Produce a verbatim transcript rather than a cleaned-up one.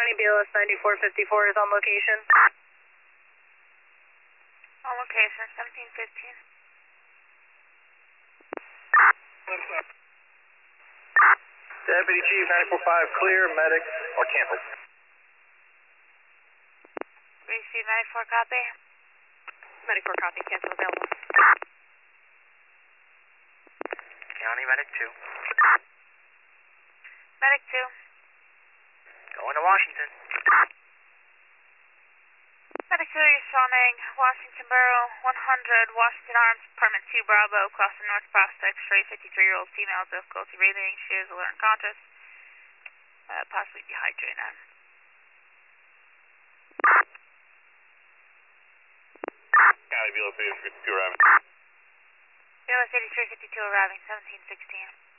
County, B L S ninety-four fifty-four is on location. On location, seventeen fifteen. Deputy Chief, ninety-four five, clear, medic, or cancel. Receive ninety-four, copy. ninety-four copy, cancel available. County, medic two. Medic two. Going to Washington. Medic two, you're summoning Washington Borough, one hundred, Washington Arms, Apartment two, Bravo, crossing North Prospect Street, fifty-three-year-old female, difficulty breathing, she is alert and conscious, uh, possibly dehydrated. County, B L S eighty-three fifty-two arriving. B L S eighty-three fifty-two arriving, seventeen sixteen.